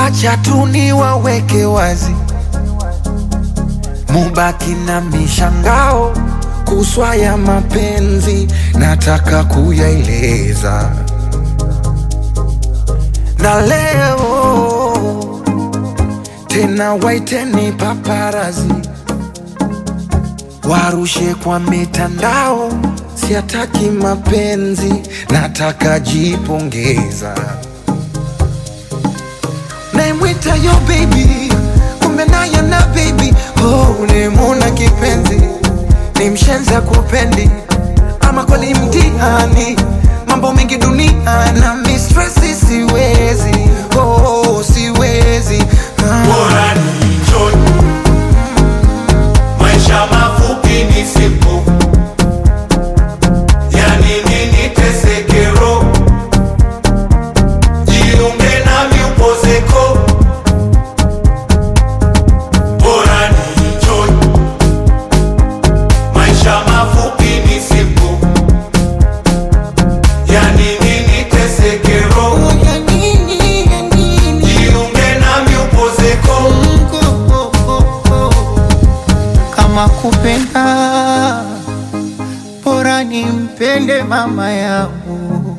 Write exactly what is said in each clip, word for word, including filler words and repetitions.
Wacha tu niwaweke wazi, mubaki na mishangao kuswa ya mapenzi, nataka kuyaeleza. Na leo tena waiteni paparazi, warushe kwa mitandao, siataki mapenzi, nataka jipongeza. Naimwita yo baby, kumbe naye na baby. Oh, nimuna kipenzi, ni mshenza kupendi, ama kweli mtihani, mambo mengi dunia na mistressi, siwezi, oh siwezi. ah. Bora ni enjoy, maisha mafupi ni simple, yani nini tesekero, jiunge nami upozeko. Bora ni enjoy, maisha mafupi ni simple, yani nini tesekero, Oh, ya nini, ya nini? jiunge nami upozeko. Oh, oh, oh, oh. Kama kupenda bora nimpende mama yangu,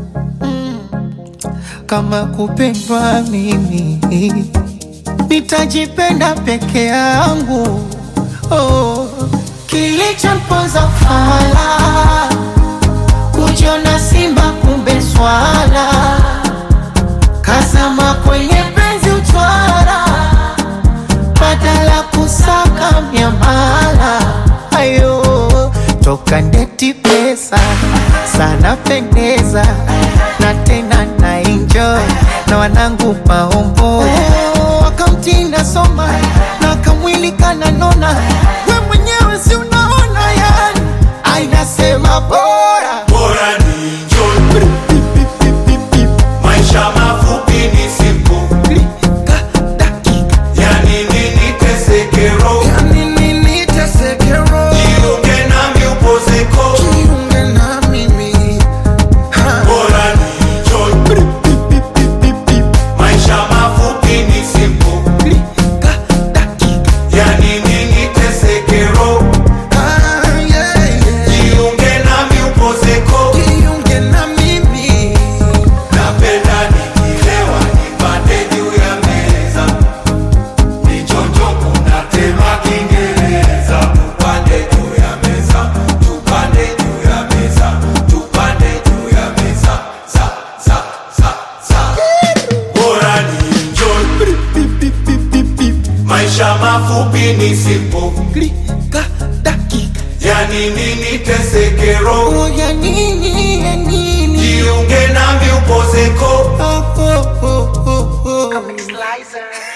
kama kupendwa mimi nitajipenda peke yangu. Oh, kilichomponza fala kujiona simba kumbe swala, kazama kwenye penzi uchwara, badala kusaka miamala. Ayo, toka ndeti pesa sana pendeza, na tena na enjoy na wanangu maombo. Oh, wakamtinda soma na kamwili kananona, we mwenyewe si unaona, yani ainasema bora Bora ni enjoy, maisha mafupi ni simple, Klika dakika, yani nini tesekero, ya nini nitesekero, jiunge nami upozeko. jiunge na mimi. Ha. Bora ni enjoy, maisha mafupi ni simple, Klika dakika, yani nini tesekero, ah, yeah, yeah. jiunge nami upozeko. Jiunge na mimi. Napenda nikilewa nipande juu ya meza, nichonjo kuna tema Kiingereza. Tupande juu ya meza, tupande juu ya meza, tupande juu ya meza, za za za za. Bora ni enjoy, maisha mafupi ni simple, Klika dakika, yani nini tesekero, oh ya nini, ya nini? jiunge nami upozeko. Oh, oh, oh, oh, oh. Comic Slicer.